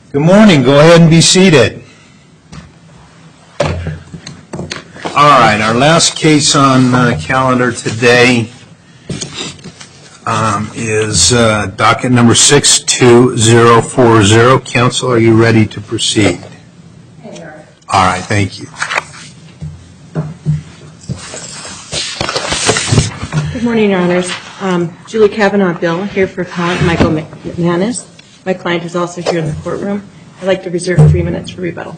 Good morning. Go ahead and be seated. All right, our last case on calendar today is docket number 62040. Counsel, are you ready to proceed? All right, thank you. Good morning, Your Honors. Julie Kavanaugh Bill here for client Michael McManus. My client is also here in the courtroom. I'd like to reserve 3 minutes for rebuttal.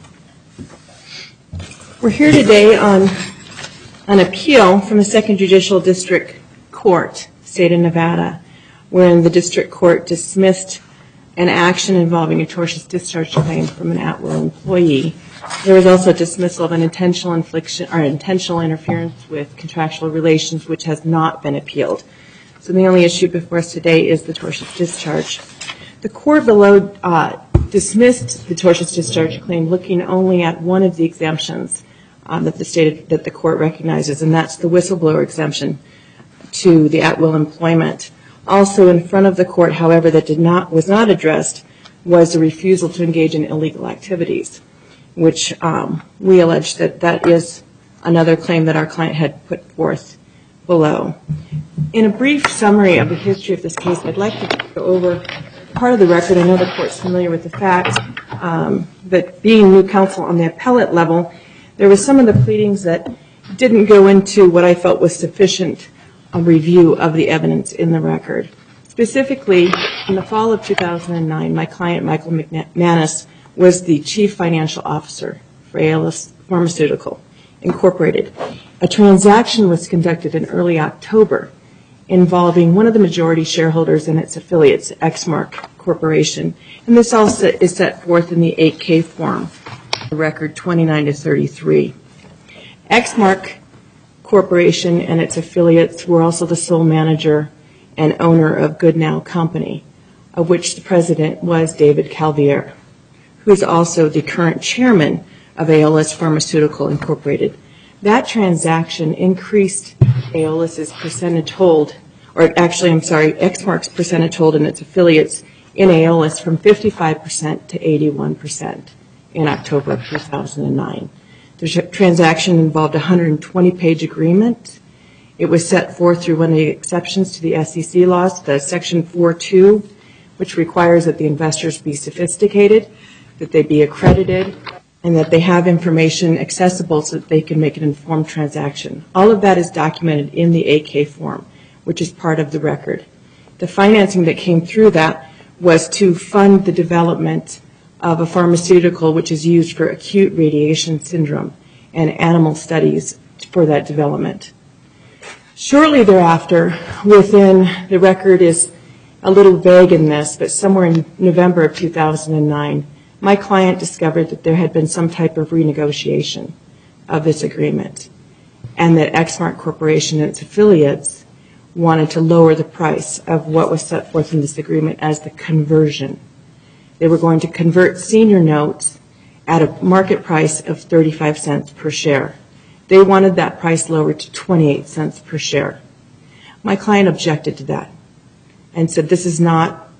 We're here today on an appeal from the Second Judicial District Court, State of Nevada, wherein the district court dismissed an action involving a tortious discharge claim from an at-will employee. There was also a dismissal of an intentional infliction or intentional interference with contractual relations, which has not been appealed. So the only issue before us today is the tortious discharge. The court below dismissed the tortious discharge claim looking only at one of the exemptions that the court recognizes, and that's the whistleblower exemption to the at-will employment. Also in front of the court, however, that was not addressed was the refusal to engage in illegal activities, which we allege that is another claim that our client had put forth below. In a brief summary of the history of this case, I'd like to go over part of the record. I know the court's familiar with the fact that being new counsel on the appellate level, there was some of the pleadings that didn't go into what I felt was sufficient review of the evidence in the record. Specifically, in the fall of 2009, my client, Michael McManus, was the chief financial officer for Aeolus Pharmaceutical Incorporated. A transaction was conducted in early October involving one of the majority shareholders and its affiliates, Exmark Corporation. And this also is set forth in the 8K form, the record 29 to 33. Exmark Corporation and its affiliates were also the sole manager and owner of Goodnow Company, of which the president was David Calvier, who is also the current chairman of Aeolus Pharmaceutical Incorporated. That transaction increased Aeolus's percentage hold, Exmark's percentage hold in its affiliates in Aeolus from 55% to 81% in October of 2009. The transaction involved a 120-page agreement. It was set forth through one of the exceptions to the SEC laws, the Section 4.2, which requires that the investors be sophisticated, that they be accredited, and that they have information accessible so that they can make an informed transaction. All of that is documented in the 8K form, which is part of the record. The financing that came through that was to fund the development of a pharmaceutical which is used for acute radiation syndrome and animal studies for that development. Shortly thereafter, within, the record is a little vague in this, but somewhere in November of 2009, my client discovered that there had been some type of renegotiation of this agreement and that Exmark Corporation and its affiliates wanted to lower the price of what was set forth in this agreement as the conversion. They were going to convert senior notes at a market price of 35 cents per share. They wanted that price lowered to 28 cents per share. My client objected to that and said, this is not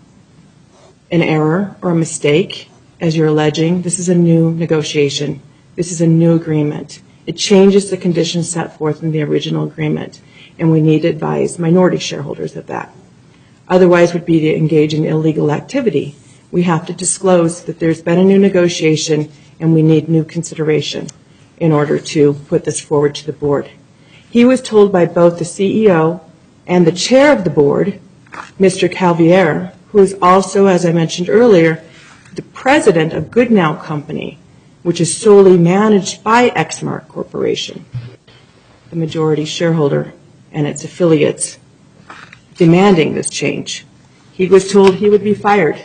an error or a mistake, as you're alleging. This is a new negotiation. This is a new agreement. It changes the conditions set forth in the original agreement, and we need to advise minority shareholders of that. Otherwise would be to engage in illegal activity. We have to disclose that there's been a new negotiation and we need new consideration in order to put this forward to the board. He was told by both the CEO and the chair of the board, Mr. Calvier, who is also, as I mentioned earlier, the president of Goodnow Company, which is solely managed by Exmark Corporation, the majority shareholder and its affiliates, demanding this change. He was told he would be fired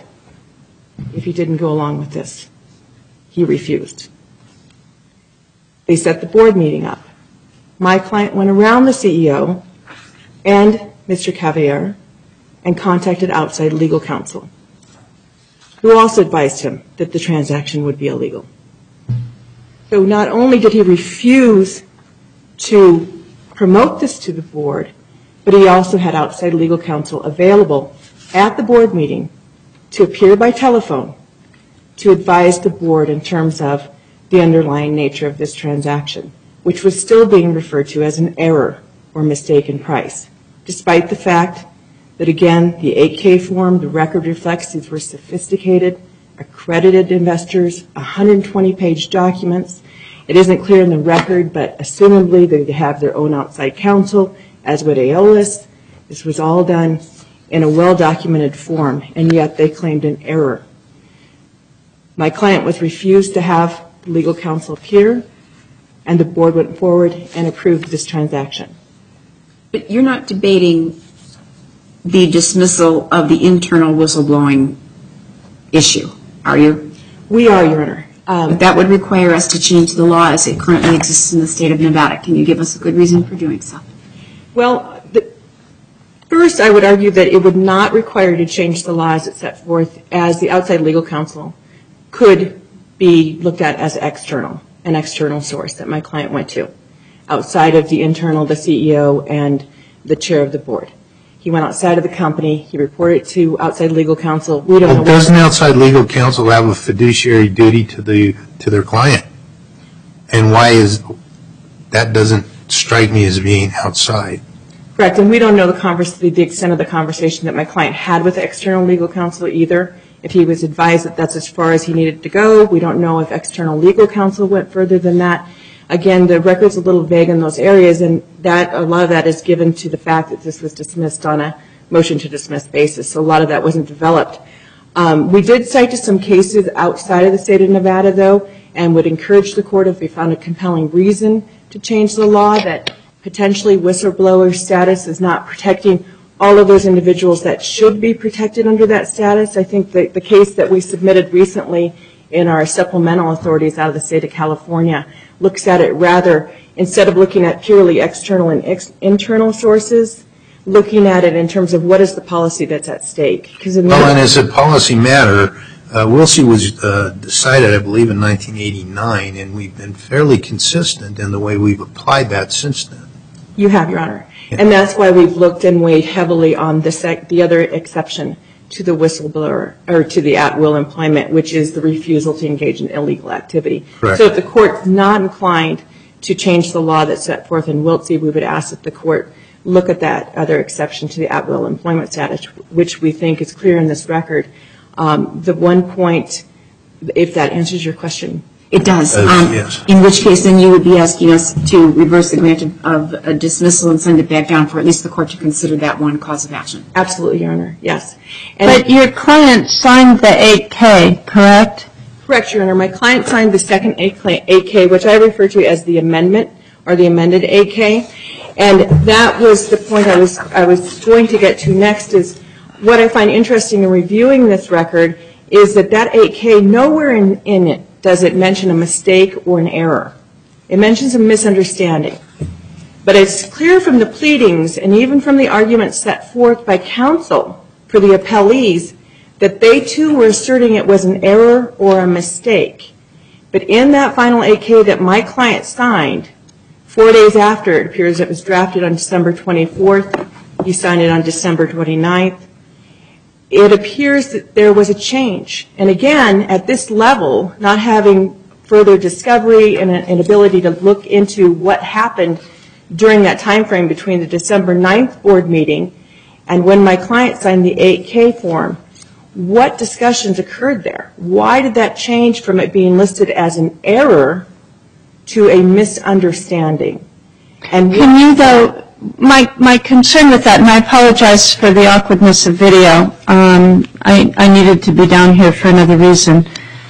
if he didn't go along with this. He refused. They set the board meeting up. My client went around the CEO and Mr. Calvier and contacted outside legal counsel, who also advised him that the transaction would be illegal. So not only did he refuse to promote this to the board, but he also had outside legal counsel available at the board meeting to appear by telephone to advise the board in terms of the underlying nature of this transaction, which was still being referred to as an error or mistake in price, despite the fact that, again, the 8K form, the record reflects these were sophisticated, accredited investors, 120-page documents. It isn't clear in the record, but assumably they have their own outside counsel, as would Aeolus. This was all done in a well-documented form, and yet they claimed an error. My client was refused to have legal counsel appear, and the board went forward and approved this transaction. But you're not debating the dismissal of the internal whistleblowing issue, are you? We are, Your Honor. But that would require us to change the law as it currently exists in the state of Nevada. Can you give us a good reason for doing so? Well, first I would argue that it would not require to change the law as it's set forth, as the outside legal counsel could be looked at as external, an external source that my client went to, outside of the internal, the CEO, and the chair of the board. He went outside of the company. He reported to outside legal counsel. We don't know. Doesn't outside legal counsel have a fiduciary duty to their client? And why is that doesn't strike me as being outside? Correct, and we don't know the extent of the conversation that my client had with external legal counsel either. If he was advised that that's as far as he needed to go, we don't know if external legal counsel went further than that. Again, the record's a little vague in those areas, and a lot of that is given to the fact that this was dismissed on a motion to dismiss basis, so a lot of that wasn't developed. We did cite to some cases outside of the state of Nevada, though, and would encourage the court, if they found a compelling reason to change the law, that potentially whistleblower status is not protecting all of those individuals that should be protected under that status. I think the case that we submitted recently in our supplemental authorities out of the state of California looks at it rather, instead of looking at purely external and internal sources, looking at it in terms of what is the policy that's at stake. Well, and as a policy matter, Wilsey was decided, I believe, in 1989, and we've been fairly consistent in the way we've applied that since then. You have, Your Honor. Yeah. And that's why we've looked and weighed heavily on the other exception to the whistleblower, or to the at-will employment, which is the refusal to engage in illegal activity. Correct. So if the court's not inclined to change the law that's set forth in Wilsey, we would ask that the court look at that other exception to the at-will employment status, which we think is clear in this record. The one point, if that answers your question. It does. Yes. In which case, then you would be asking us to reverse the grant of a dismissal and send it back down for at least the court to consider that one cause of action. Absolutely, Your Honor. Yes. But your client signed the 8K, correct? Correct, Your Honor. My client signed the second 8K, which I refer to as the amendment or the amended 8K. And that was the point I was going to get to next, is what I find interesting in reviewing this record is that 8K, nowhere in it does it mention a mistake or an error. It mentions a misunderstanding. But it's clear from the pleadings and even from the arguments set forth by counsel for the appellees that they too were asserting it was an error or a mistake. But in that final 8K that my client signed, 4 days after it appears it was drafted on December 24th, he signed it on December 29th, it appears that there was a change. And again, at this level, not having further discovery and an ability to look into what happened during that time frame between the December 9th board meeting and when my client signed the 8K form, what discussions occurred there? Why did that change from it being listed as an error to a misunderstanding? And can you, though, my concern with that, and I apologize for the awkwardness of video, I needed to be down here for another reason.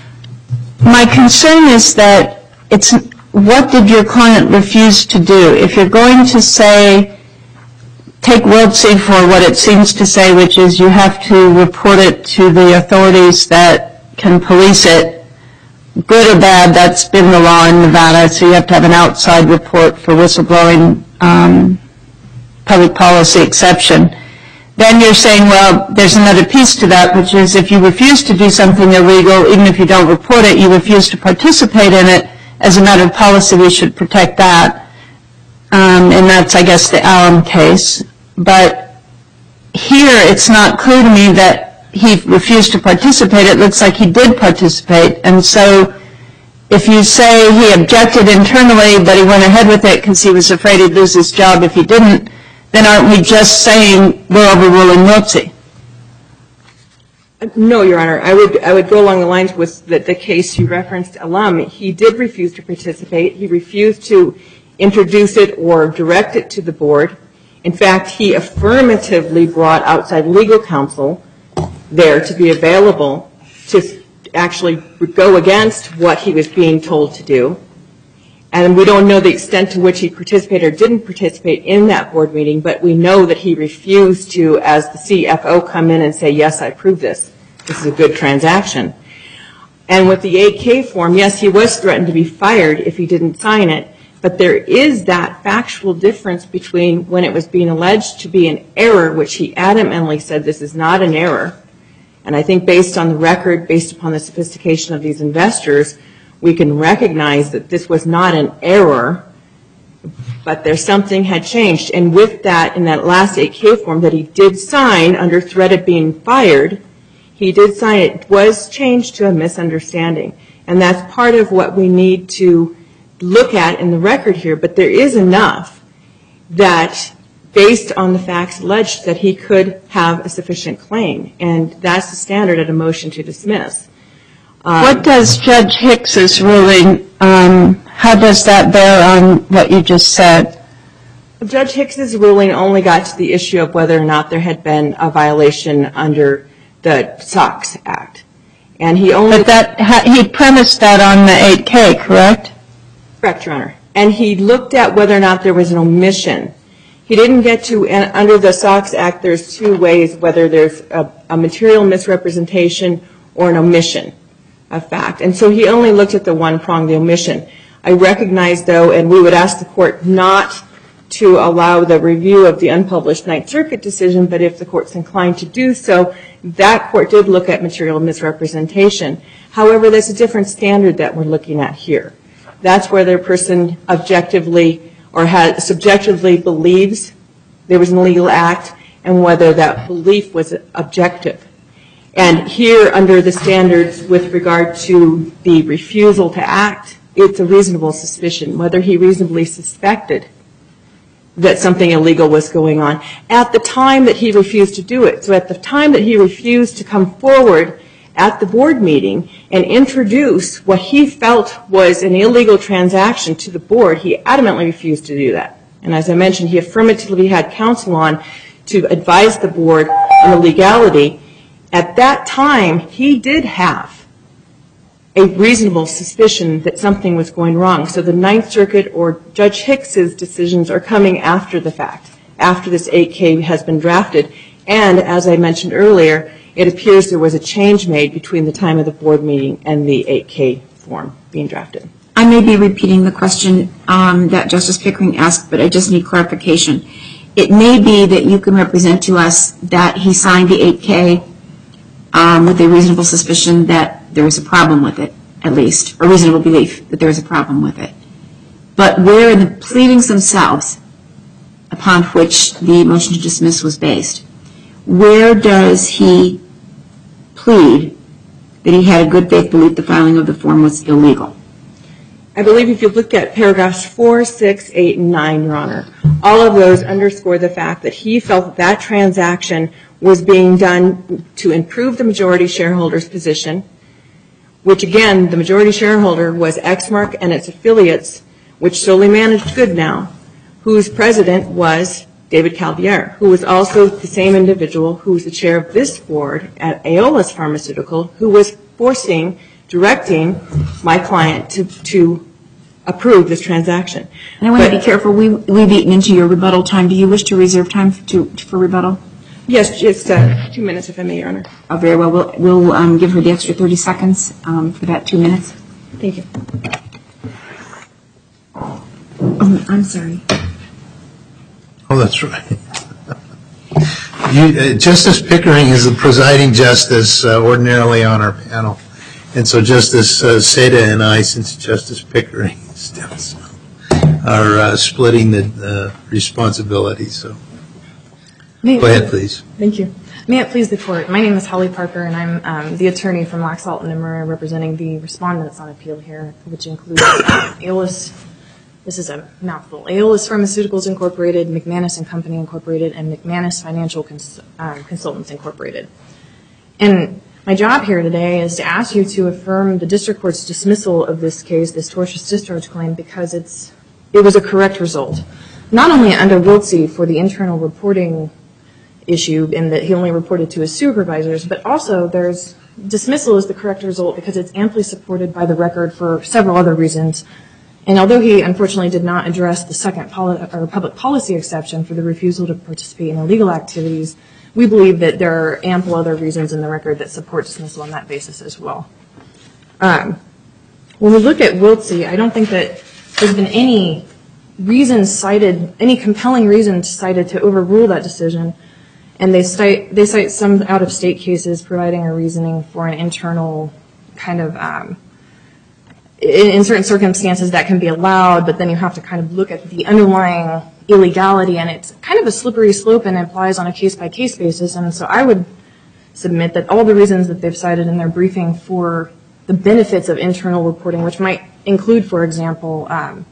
My concern is that what did your client refuse to do? If you're going to say, take Wilsey for what it seems to say, which is you have to report it to the authorities that can police it, good or bad, that's been the law in Nevada, so you have to have an outside report for whistleblowing public policy exception. Then you're saying, well, there's another piece to that, which is if you refuse to do something illegal, even if you don't report it, you refuse to participate in it, as a matter of policy, we should protect that. And that's, I guess, the Allen case. But here, it's not clear to me that he refused to participate. It looks like he did participate. And so if you say he objected internally, but he went ahead with it because he was afraid he'd lose his job if he didn't, then aren't we just saying we're overruling Wiltse? No, Your Honor. I would go along the lines with the case you referenced, Alum. He did refuse to participate. He refused to introduce it or direct it to the board. In fact, he affirmatively brought outside legal counsel there to be available to actually go against what he was being told to do. And we don't know the extent to which he participated or didn't participate in that board meeting, but we know that he refused to, as the CFO, come in and say, yes, I approve this. This is a good transaction. And with the 8K form, yes, he was threatened to be fired if he didn't sign it, but there is that factual difference between when it was being alleged to be an error, which he adamantly said this is not an error. And I think based on the record, based upon the sophistication of these investors, we can recognize that this was not an error, but there's something had changed. And with that, in that last 8K form that he did sign under threat of being fired, he did sign it. It was changed to a misunderstanding. And that's part of what we need to look at in the record here. But there is enough that, based on the facts alleged, that he could have a sufficient claim. And that's the standard at a motion to dismiss. What does Judge Hicks's ruling, how does that bear on what you just said? Judge Hicks's ruling only got to the issue of whether or not there had been a violation under the SOX Act. And he only... But he premised that on the 8K, correct? Correct, Your Honor. And he looked at whether or not there was an omission. He didn't get to, and under the SOX Act, there's two ways, whether there's a material misrepresentation or an omission of fact. And so he only looked at the one prong, the omission. I recognize, though, and we would ask the court not to allow the review of the unpublished Ninth Circuit decision, but if the court's inclined to do so, that court did look at material misrepresentation. However, there's a different standard that we're looking at here. That's where the person objectively or subjectively believes there was an illegal act and whether that belief was objective. And here, under the standards with regard to the refusal to act, it's a reasonable suspicion, whether he reasonably suspected that something illegal was going on at the time that he refused to do it. So at the time that he refused to come forward at the board meeting and introduce what he felt was an illegal transaction to the board, he adamantly refused to do that. And as I mentioned, he affirmatively had counsel on to advise the board on the legality. At that time, he did have a reasonable suspicion that something was going wrong. So the Ninth Circuit or Judge Hicks's decisions are coming after the fact, after this 8K has been drafted. And as I mentioned earlier, it appears there was a change made between the time of the board meeting and the 8K form being drafted. I may be repeating the question that Justice Pickering asked, but I just need clarification. It may be that you can represent to us that he signed the 8K with a reasonable suspicion that there was a problem with it, at least, or reasonable belief that there was a problem with it. But where in the pleadings themselves, upon which the motion to dismiss was based, where does he plead that he had a good faith belief the filing of the form was illegal? I believe if you look at paragraphs 4, 6, 8, and 9, Your Honor, all of those underscore the fact that he felt that that transaction was being done to improve the majority shareholder's position, which again, the majority shareholder was Exmark and its affiliates, which solely managed Goodnow, whose president was David Calvier, who was also the same individual who was the chair of this board at Aeolus Pharmaceutical, who was directing my client to approve this transaction. And I want to be careful. We've eaten into your rebuttal time. Do you wish to reserve time for rebuttal? Yes, just 2 minutes, if I may, Your Honor. Oh, very well. We'll give her the extra 30 seconds for that 2 minutes. Thank you. I'm sorry. Oh, that's right. Justice Pickering is the presiding justice ordinarily on our panel. And so Justice Seda and I, since Justice Pickering still are splitting the responsibilities. So go ahead, please. Thank you. May it please the Court. My name is Holly Parker, and I'm the attorney from Laxalt and Murray representing the respondents on appeal here, which includes Aeolus. This is a mouthful. Aeolus Pharmaceuticals Incorporated, McManus and Company Incorporated, and McManus Financial Consultants Incorporated. And my job here today is to ask you to affirm the district court's dismissal of this case, this tortious discharge claim, because it was a correct result. Not only under Wiltse for the internal reporting issue in that he only reported to his supervisors, but also there's dismissal is the correct result because it's amply supported by the record for several other reasons. And although he unfortunately did not address the second public policy exception for the refusal to participate in illegal activities, we believe that there are ample other reasons in the record that support dismissal on that basis as well. When we look at Wiltse, I don't think that there's been any reason cited, any compelling reason cited to overrule that decision. And they cite some out-of-state cases providing a reasoning for an internal kind of, in certain circumstances that can be allowed, but then you have to kind of look at the underlying illegality, and it's kind of a slippery slope and applies on a case-by-case basis. And so I would submit that all the reasons that they've cited in their briefing for the benefits of internal reporting, which might include, for example,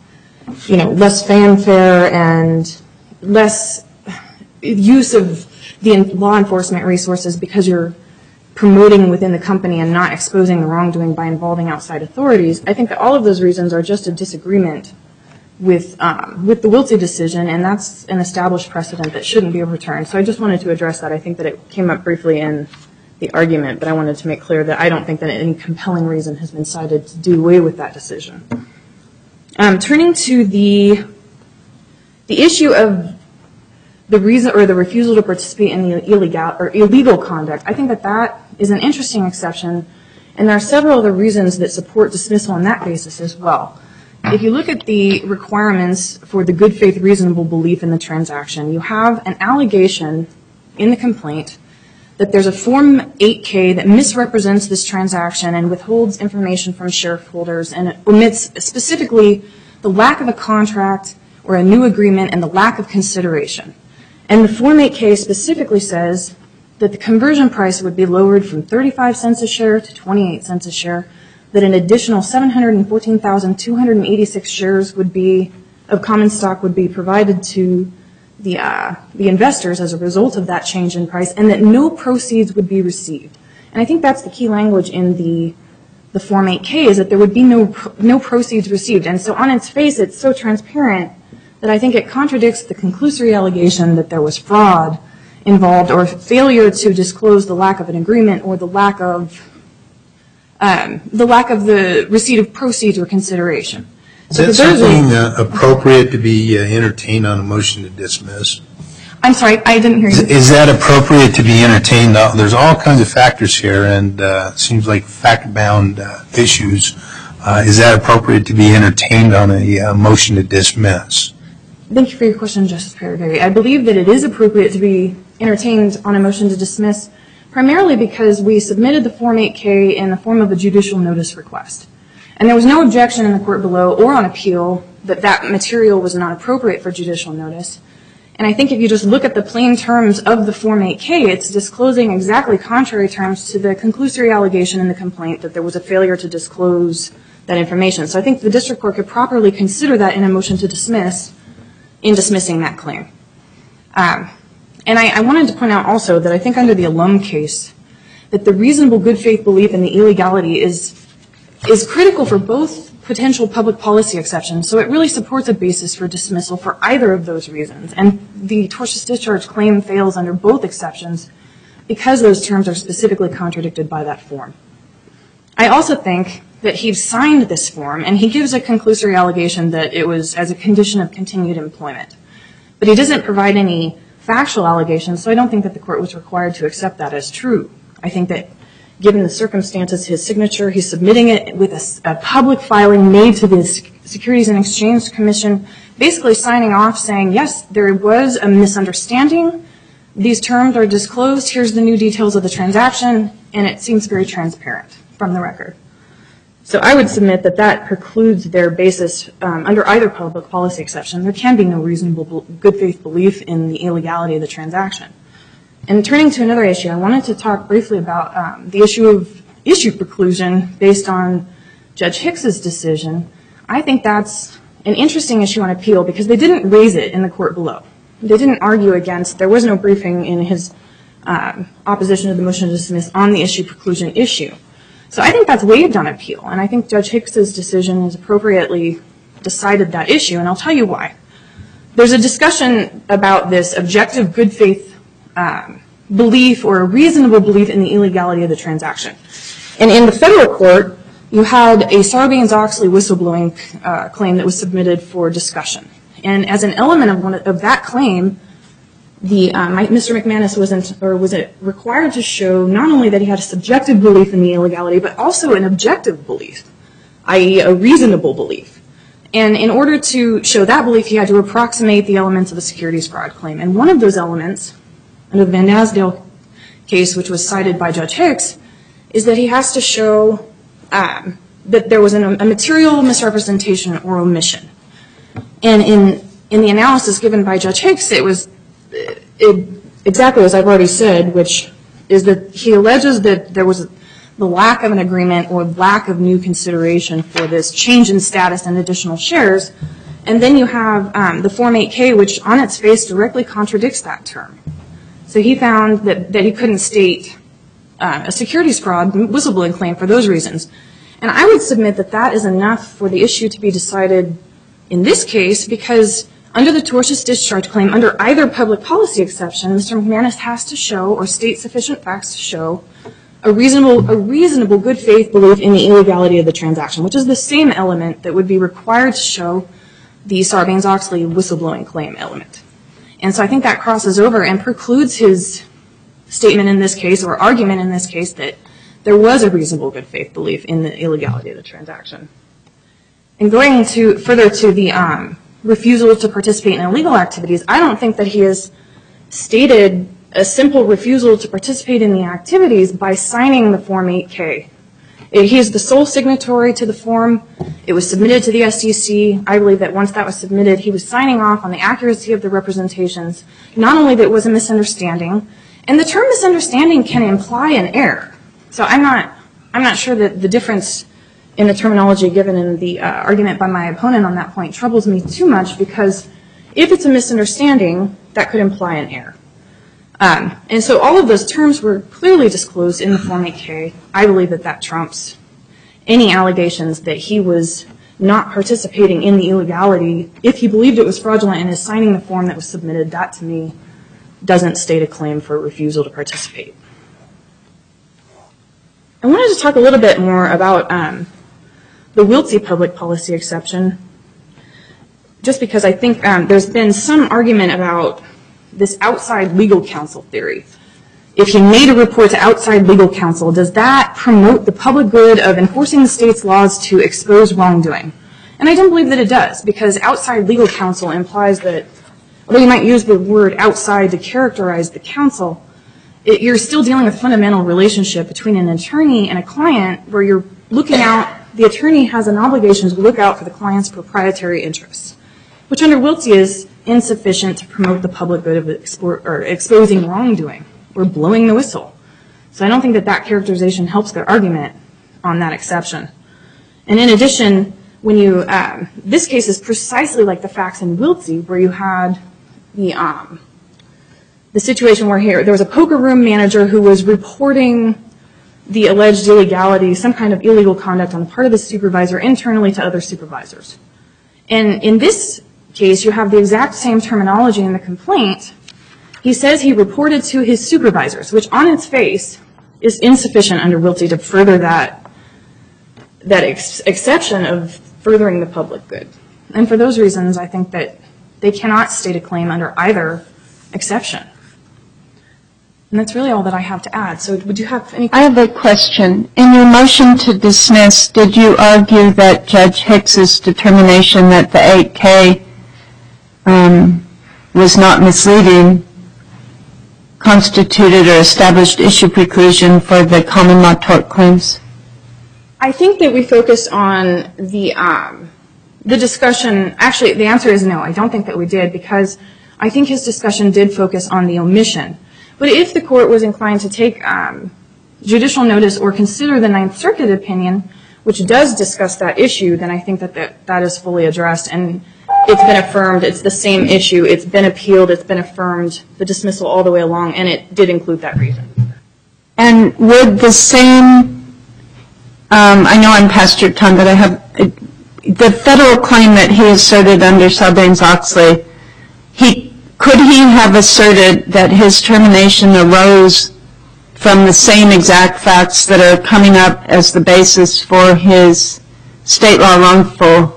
less fanfare and less use of the law enforcement resources because you're promoting within the company and not exposing the wrongdoing by involving outside authorities. I think that all of those reasons are just a disagreement with the Wiltse decision, and that's an established precedent that shouldn't be overturned. So I just wanted to address that. I think that it came up briefly in the argument, but I wanted to make clear that I don't think that any compelling reason has been cited to do away with that decision. Turning to the issue of the reason or the refusal to participate in the illegal conduct, I think that that is an interesting exception, and there are several other reasons that support dismissal on that basis as well. If you look at the requirements for the good faith reasonable belief in the transaction, you have an allegation in the complaint that there's a Form 8K that misrepresents this transaction and withholds information from shareholders, and it omits specifically the lack of a contract or a new agreement and the lack of consideration. And the Form 8K specifically says that the conversion price would be lowered from 35 cents a share to 28 cents a share, that an additional 714,286 shares would be of common stock would be provided to the investors as a result of that change in price, and that no proceeds would be received. And I think that's the key language in the Form 8K, is that there would be no proceeds received. And so on its face, it's so transparent that I think it contradicts the conclusory allegation that there was fraud involved or failure to disclose the lack of an agreement or the lack of the receipt of proceeds or consideration. Is that something appropriate to be entertained on a motion to dismiss? I'm sorry, I didn't hear you. Is that appropriate to be entertained? There's all kinds of factors here, and it seems like fact-bound issues. Is that appropriate to be entertained on a motion to dismiss? Thank you for your question, Justice Perry. I believe that it is appropriate to be entertained on a motion to dismiss, primarily because we submitted the Form 8K in the form of a judicial notice request. And there was no objection in the court below or on appeal that that material was not appropriate for judicial notice. And I think if you just look at the plain terms of the Form 8K, it's disclosing exactly contrary terms to the conclusory allegation in the complaint that there was a failure to disclose that information. So I think the district court could properly consider that in a motion to dismiss in dismissing that claim. And I wanted to point out also that I think under the Alum case, that the reasonable good faith belief in the illegality is critical for both potential public policy exceptions. So it really supports a basis for dismissal for either of those reasons. And the tortious discharge claim fails under both exceptions because those terms are specifically contradicted by that form. I also think that he signed this form, and he gives a conclusory allegation that it was as a condition of continued employment. But he doesn't provide any factual allegations, so I don't think that the court was required to accept that as true. I think that given the circumstances, his signature, he's submitting it with a public filing made to the Securities and Exchange Commission, basically signing off saying, yes, there was a misunderstanding. These terms are disclosed. Here's the new details of the transaction, and it seems very transparent from the record. So I would submit that that precludes their basis under either public policy exception. There can be no reasonable good faith belief in the illegality of the transaction. And turning to another issue, I wanted to talk briefly about the issue of issue preclusion based on Judge Hicks's decision. I think that's an interesting issue on appeal because they didn't raise it in the court below. They didn't argue against, there was no briefing in his opposition to the motion to dismiss on the issue preclusion issue. So I think that's waived on appeal, and I think Judge Hicks's decision has appropriately decided that issue, and I'll tell you why. There's a discussion about this objective good faith belief or a reasonable belief in the illegality of the transaction. And in the federal court, you had a Sarbanes-Oxley whistleblowing claim that was submitted for discussion. And as an element of that claim, Mr. McManus was required to show not only that he had a subjective belief in the illegality, but also an objective belief, i.e. a reasonable belief. And in order to show that belief, he had to approximate the elements of a securities fraud claim. And one of those elements, under the Van Nasdale case, which was cited by Judge Hicks, is that he has to show that there was a material misrepresentation or omission. And in the analysis given by Judge Hicks, it was exactly as I've already said, which is that he alleges that there was the lack of an agreement or lack of new consideration for this change in status and additional shares. And then you have the Form 8K, which on its face directly contradicts that term. So he found that he couldn't state a securities fraud whistleblowing claim for those reasons. And I would submit that that is enough for the issue to be decided in this case because under the tortious discharge claim, under either public policy exception, Mr. McManus has to show or state sufficient facts to show a reasonable good faith belief in the illegality of the transaction, which is the same element that would be required to show the Sarbanes-Oxley whistleblowing claim element. And so I think that crosses over and precludes his statement in this case or argument in this case that there was a reasonable good faith belief in the illegality of the transaction. And going further to the refusal to participate in illegal activities, I don't think that he has stated a simple refusal to participate in the activities by signing the Form 8K. He is the sole signatory to the form. It was submitted to the SEC. I believe that once that was submitted, he was signing off on the accuracy of the representations, not only that it was a misunderstanding, and the term misunderstanding can imply an error. So I'm not sure that the difference in the terminology given in the argument by my opponent on that point troubles me too much because if it's a misunderstanding, that could imply an error. And so all of those terms were clearly disclosed in the Form 8K. I believe that that trumps any allegations that he was not participating in the illegality. If he believed it was fraudulent and is signing the form that was submitted, that to me doesn't state a claim for refusal to participate. I wanted to talk a little bit more about the Wiltse public policy exception, just because I think there's been some argument about this outside legal counsel theory. If he made a report to outside legal counsel, does that promote the public good of enforcing the state's laws to expose wrongdoing? And I don't believe that it does, because outside legal counsel implies that, although you might use the word outside to characterize the counsel, you're still dealing with a fundamental relationship between an attorney and a client where you're looking out, the attorney has an obligation to look out for the client's proprietary interests, which under Wiltse is insufficient to promote the public good of exposing wrongdoing or blowing the whistle. So I don't think that that characterization helps their argument on that exception. And in addition, when you, this case is precisely like the facts in Wiltse, where you had the situation where there was a poker room manager who was reporting the alleged illegality, some kind of illegal conduct on the part of the supervisor internally to other supervisors. And in this case, you have the exact same terminology in the complaint. He says he reported to his supervisors, which on its face is insufficient under Wiltse to further that exception of furthering the public good. And for those reasons, I think that they cannot state a claim under either exception. And that's really all that I have to add. So would you have any questions? I have a question. In your motion to dismiss, did you argue that Judge Hicks's determination that the 8K was not misleading constituted or established issue preclusion for the common law tort claims? I think that we focused on the discussion. Actually, the answer is no. I don't think that we did, because I think his discussion did focus on the omission, But if the court was inclined to take judicial notice or consider the Ninth Circuit opinion, which does discuss that issue, then I think that is fully addressed, and it's been affirmed. It's the same issue. It's been appealed. It's been affirmed, the dismissal all the way along, and it did include that reason. And would the same, I know I'm past your time, but I have, the federal claim that he asserted under Sarbanes-Oxley, could he have asserted that his termination arose from the same exact facts that are coming up as the basis for his state law wrongful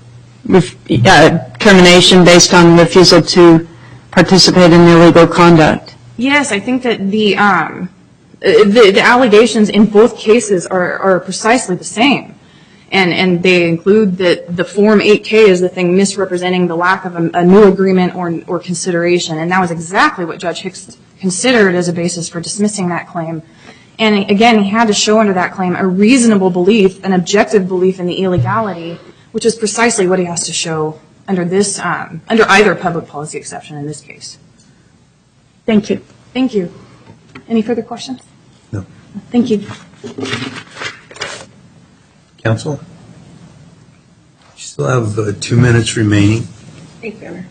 termination based on refusal to participate in illegal conduct? Yes, I think that the allegations in both cases are precisely the same. And they include that the Form 8K is the thing misrepresenting the lack of a new agreement or consideration. And that was exactly what Judge Hicks considered as a basis for dismissing that claim. And again, he had to show under that claim a reasonable belief, an objective belief in the illegality, which is precisely what he has to show under this, under either public policy exception in this case. Thank you. Thank you. Any further questions? No. Thank you. Counsel? You still have 2 minutes remaining. Thank you, Honor.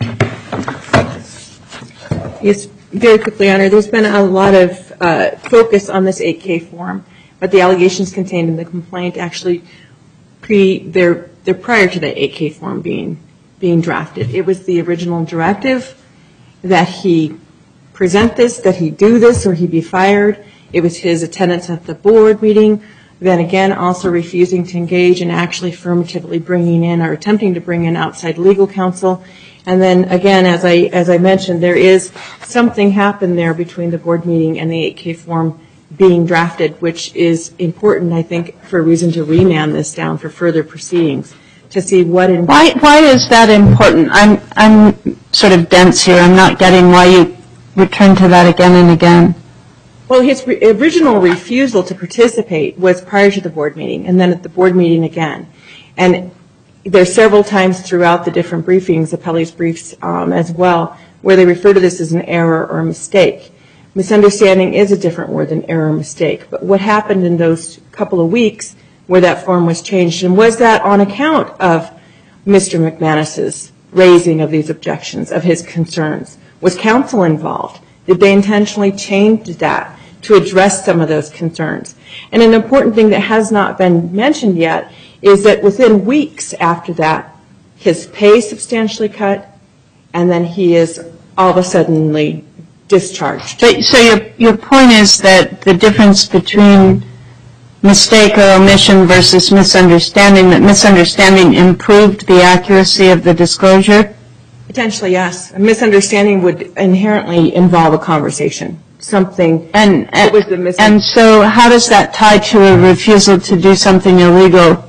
Yes, very quickly, Honor. There's been a lot of focus on this 8K form, but the allegations contained in the complaint actually they're prior to the 8K form being drafted. It was the original directive that he present this, that he do this, or he be fired. It was his attendance at the board meeting. Then again, also refusing to engage and actually affirmatively bringing in or attempting to bring in outside legal counsel. And then again, as I mentioned, there is something happened there between the board meeting and the 8K form being drafted, which is important, I think, for a reason to remand this down for further proceedings to see what. Why is that important? I'm sort of dense here. I'm not getting why you return to that again and again. Well, his original refusal to participate was prior to the board meeting, and then at the board meeting again. And there's several times throughout the different briefings, appellee's briefs as well, where they refer to this as an error or a mistake. Misunderstanding is a different word than error or mistake. But what happened in those couple of weeks where that form was changed, and was that on account of Mr. McManus's raising of these objections, of his concerns? Was counsel involved? Did they intentionally change that to address some of those concerns? And an important thing that has not been mentioned yet is that within weeks after that, his pay substantially cut, and then he is all of a sudden discharged. So your point is that the difference between mistake or omission versus misunderstanding, that misunderstanding improved the accuracy of the disclosure? Potentially, yes. A misunderstanding would inherently involve a conversation, something. And so how does that tie to a refusal to do something illegal?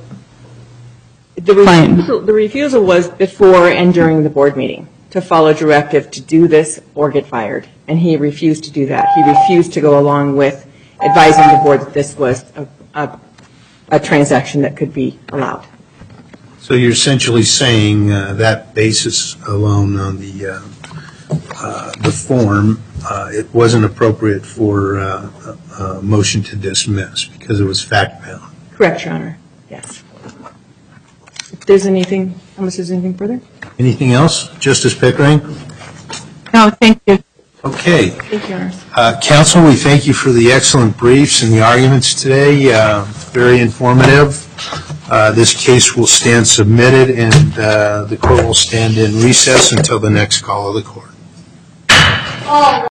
The refusal was before and during the board meeting to follow directive to do this or get fired, and he refused to do that. He refused to go along with advising the board that this was a transaction that could be allowed. So you're essentially saying that basis alone on the form, it wasn't appropriate for a motion to dismiss because it was fact-bound. Correct, Your Honor. Yes. If there's anything, unless there's anything further? Anything else? Justice Pickering? No, thank you. Okay. Thank you, Your Honor. Counsel, we thank you for the excellent briefs and the arguments today. Very informative. This case will stand submitted, and the court will stand in recess until the next call of the court.